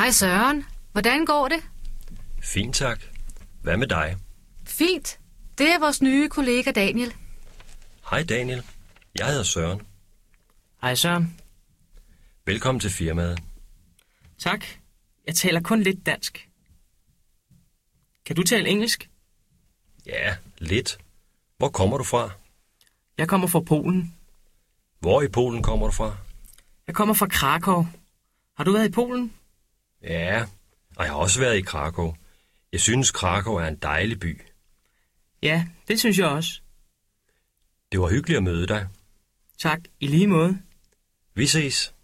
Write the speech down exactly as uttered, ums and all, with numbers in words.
Hej Søren. Hvordan går det? Fint, tak. Hvad med dig? Fint. Det er vores nye kollega Daniel. Hej Daniel. Jeg hedder Søren. Hej Søren. Velkommen til firmaet. Tak. Jeg taler kun lidt dansk. Kan du tale engelsk? Ja, lidt. Hvor kommer du fra? Jeg kommer fra Polen. Hvor i Polen kommer du fra? Jeg kommer fra Krakow. Har du været i Polen? Ja, og jeg har også været i Krakow. Jeg synes, Krakow er en dejlig by. Ja, det synes jeg også. Det var hyggeligt at møde dig. Tak, i lige måde. Vi ses.